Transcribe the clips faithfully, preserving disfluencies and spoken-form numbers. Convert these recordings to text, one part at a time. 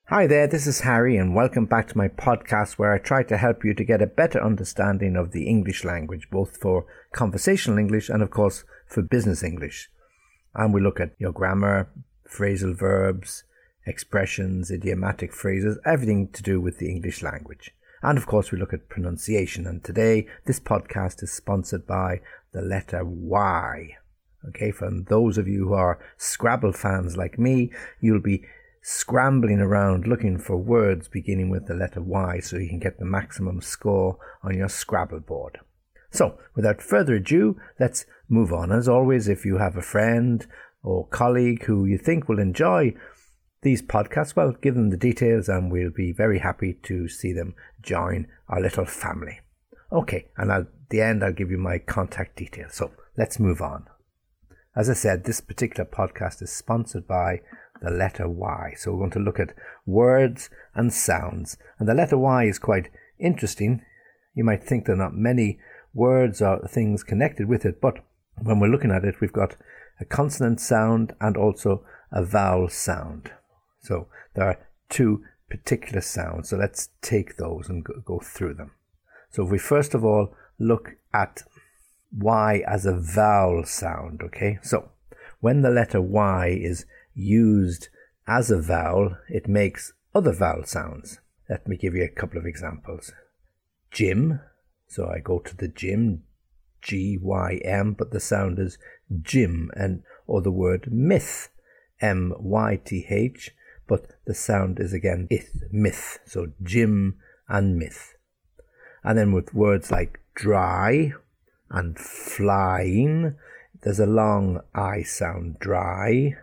Hi there, this is Harry and welcome back to my podcast where I try to help you to get a better understanding of the English language, both for conversational English and of course for business English. And we look at your grammar, phrasal verbs, expressions, idiomatic phrases, everything to do with the English language. And of course we look at pronunciation, and today this podcast is sponsored by the letter Y. Okay, for those of you who are Scrabble fans like me, you'll be scrambling around looking for words beginning with the letter Y so you can get the maximum score on your Scrabble board. So, without further ado, let's move on. As always, if you have a friend or colleague who you think will enjoy these podcasts, well, give them the details and we'll be very happy to see them join our little family. Okay, and at the end I'll give you my contact details. So, let's move on. As I said, this particular podcast is sponsored by the letter Y. So we're going to look at words and sounds. And the letter Y is quite interesting. You might think there are not many words or things connected with it, but when we're looking at it, we've got a consonant sound and also a vowel sound. So there are two particular sounds. So let's take those and go, go through them. So if we first of all look at Y as a vowel sound, okay? So when the letter Y is used as a vowel, it makes other vowel sounds. Let me give you a couple of examples. Gym, so I go to the gym, G Y M, but the sound is gym, and or the word myth, M Y T H, but the sound is again ith, myth, so gym and myth. And then with words like dry and flying, there's a long I sound, dry.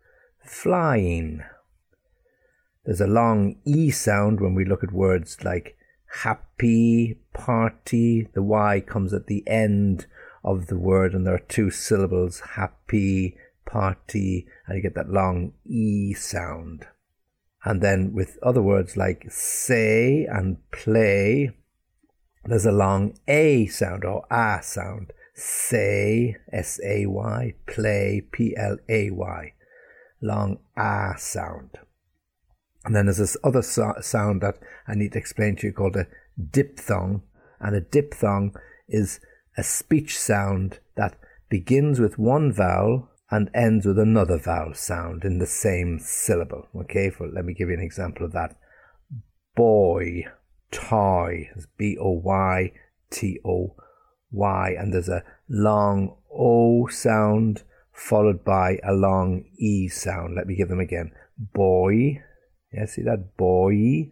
Flying. There's a long E sound when we look at words like happy, party. The Y comes at the end of the word and there are two syllables, happy, party, and you get that long E sound. And then with other words like say and play, there's a long A sound or A sound. Say, S A Y, play, P L A Y. Long ah sound. And then there's this other so- sound that I need to explain to you called a diphthong. And a diphthong is a speech sound that begins with one vowel and ends with another vowel sound in the same syllable. Okay, for, let me give you an example of that. Boy, toy, B O Y T O Y, and there's a long O sound followed by a long E sound. Let me give them again. Boy, yeah, see that? Boy,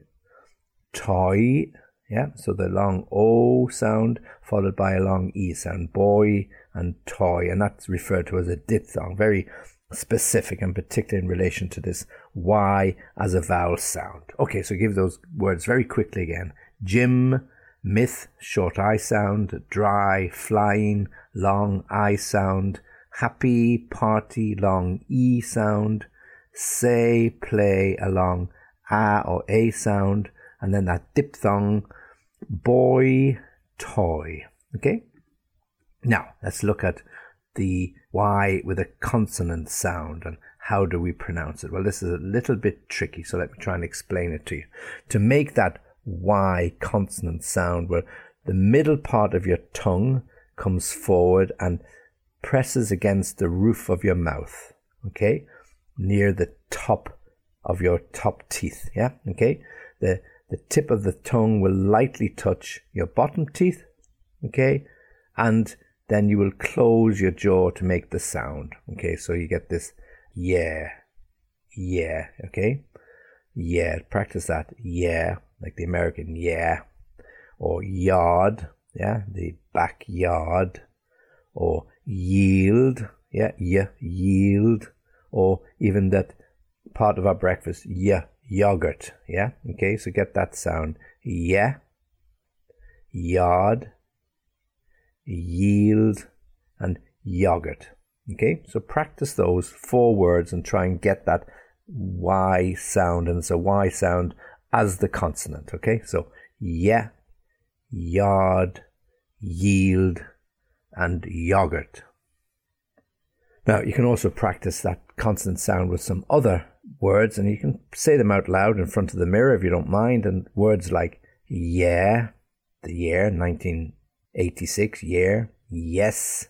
toy, yeah, so the long O sound followed by a long E sound. Boy and toy, and that's referred to as a diphthong. Very specific and particular in relation to this Y as a vowel sound. Okay, so give those words very quickly again. Gym, myth, short I sound, dry, flying, long I sound, happy, party, long E sound, say, play, a long A or A sound, and then that diphthong, boy, toy. Okay? Now, let's look at the Y with a consonant sound and how do we pronounce it? Well, this is a little bit tricky, so let me try and explain it to you. To make that Y consonant sound, where the middle part of your tongue comes forward and presses against the roof of your mouth, okay, near the top of your top teeth, yeah, okay, the the tip of the tongue will lightly touch your bottom teeth, okay, and then you will close your jaw to make the sound, okay, so you get this yeah, yeah, okay, yeah, practice that, yeah, like the American yeah, or yard, yeah, the backyard, or yield, yeah, yeah, yield, or even that part of our breakfast, yeah, yogurt, yeah, okay, so get that sound, yeah, yard, yield, and yogurt, okay, so practice those four words and try and get that Y sound, and it's a Y sound as the consonant, okay, so yeah, yard, yield, and yogurt. Now, you can also practice that consonant sound with some other words, and you can say them out loud in front of the mirror if you don't mind. And words like yeah, the year, nineteen eighty-six, year, yes,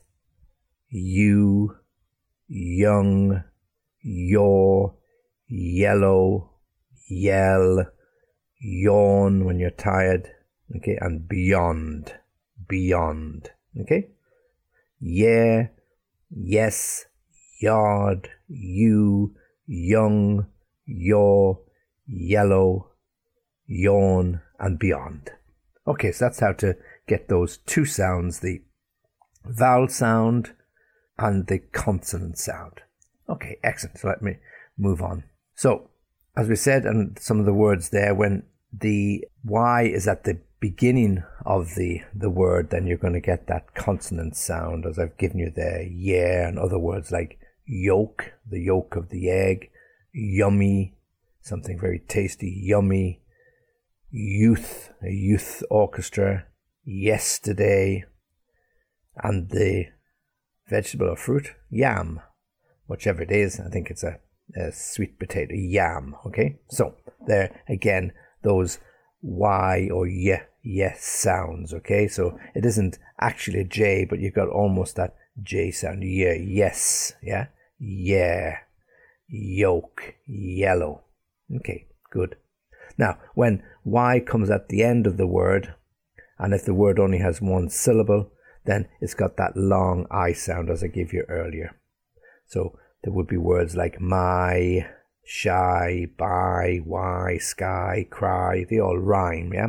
you, young, your, yellow, yell, yawn when you're tired, okay, and beyond, beyond, okay? Yeah, yes, yard, you, young, your, yellow, yawn, and beyond. Okay, so that's how to get those two sounds, the vowel sound and the consonant sound. Okay, excellent. So let me move on. So, as we said, and some of the words there, when the Y is at the beginning of the, the word, then you're going to get that consonant sound, as I've given you there, yeah, and other words like yolk, the yolk of the egg, yummy, something very tasty, yummy, youth, a youth orchestra, yesterday, and the vegetable or fruit, yam, whichever it is. I think it's a, a sweet potato, yam, okay? So there, again, those Y or Y, yes sounds, okay? So it isn't actually a J, but you've got almost that J sound, yeah, yes, yeah, yeah, yolk, yellow. Okay, good. Now, when Y comes at the end of the word, and if the word only has one syllable, then it's got that long I sound as I gave you earlier. So there would be words like my, shy, buy, why, sky, cry. They all rhyme, yeah?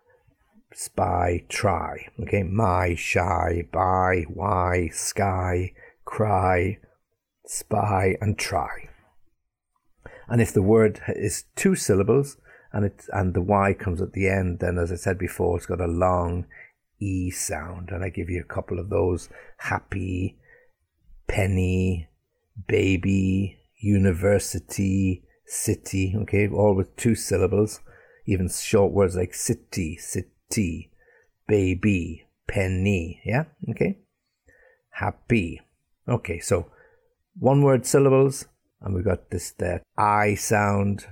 Spy, try. Okay, my, shy, buy, why, sky, cry, spy, and try. And if the word is two syllables, and it and the Y comes at the end, then as I said before, it's got a long E sound. And I give you a couple of those: happy, penny, baby, university, city, okay, all with two syllables. Even short words like city, city, baby, penny, yeah, okay, happy. Okay, so one word syllables, and we've got this that I sound,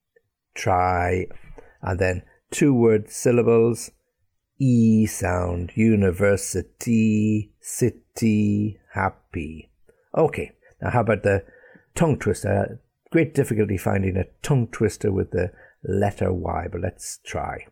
try, and then two word syllables, E sound, university, city, happy. Okay, now how about the tongue twister? Great difficulty finding a tongue twister with the letter Y, but let's try.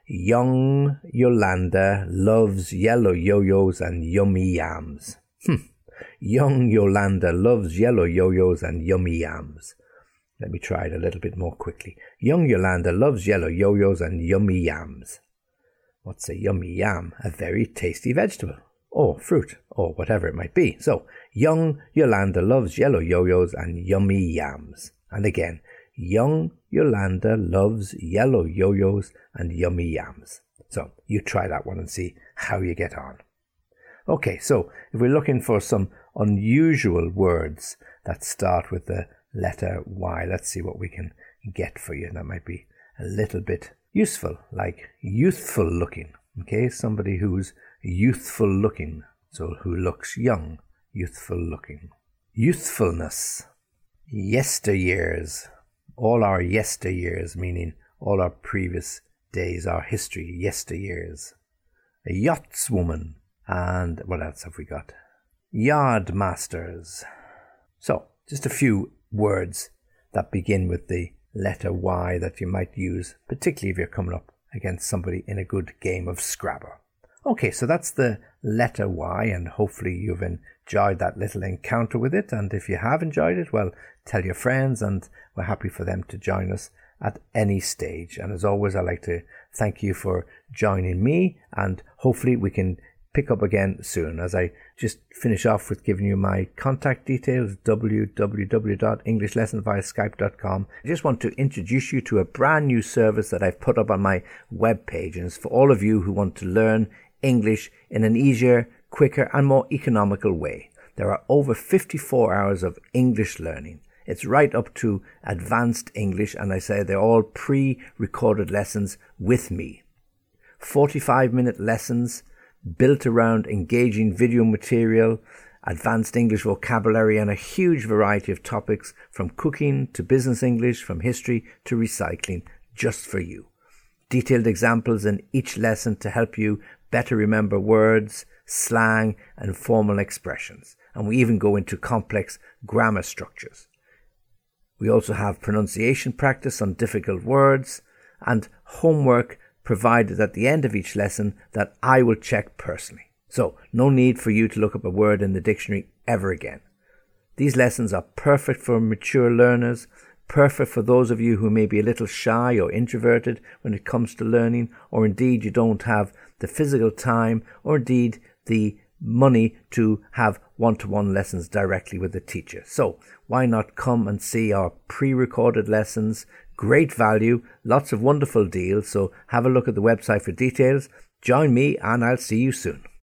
Young Yolanda loves yellow yo-yos and yummy yams. Hmm. Young Yolanda loves yellow yo-yos and yummy yams. Let me try it a little bit more quickly. Young Yolanda loves yellow yo-yos and yummy yams. What's a yummy yam? A very tasty vegetable, or fruit, or whatever it might be. So, young Yolanda loves yellow yo-yos and yummy yams. And again, young Yolanda loves yellow yo-yos and yummy yams. So, you try that one and see how you get on. Okay, so if we're looking for some unusual words that start with the letter Y, let's see what we can get for you. That might be a little bit useful, like youthful looking. Okay, somebody who's youthful looking, so who looks young, youthful looking. Youthfulness, yesteryears, all our yesteryears, meaning all our previous days, our history, yesteryears. A yachtswoman, and what else have we got? Yard masters. So, just a few words that begin with the letter Y that you might use, particularly if you're coming up against somebody in a good game of Scrabble. Okay, so that's the letter Y, and hopefully you've enjoyed that little encounter with it. And if you have enjoyed it, well, tell your friends, and we're happy for them to join us at any stage. And as always, I'd like to thank you for joining me, and hopefully we can pick up again soon. As I just finish off with giving you my contact details, w w w dot english lesson via skype dot com. I just want to introduce you to a brand new service that I've put up on my webpage, and it's for all of you who want to learn English in an easier, quicker and more economical way. There are over fifty-four hours of English learning. It's right up to advanced English, and I say they're all pre-recorded lessons with me. forty-five minute lessons built around engaging video material, advanced English vocabulary and a huge variety of topics from cooking to business English, from history to recycling, just for you. Detailed examples in each lesson to help you better remember words, slang and formal expressions. And we even go into complex grammar structures. We also have pronunciation practice on difficult words and homework provided at the end of each lesson that I will check personally. So, no need for you to look up a word in the dictionary ever again. These lessons are perfect for mature learners, perfect for those of you who may be a little shy or introverted when it comes to learning, or indeed you don't have the physical time or indeed the money to have one-to-one lessons directly with the teacher. So, why not come and see our pre-recorded lessons? Great value, lots of wonderful deals, so have a look at the website for details. Join me and I'll see you soon.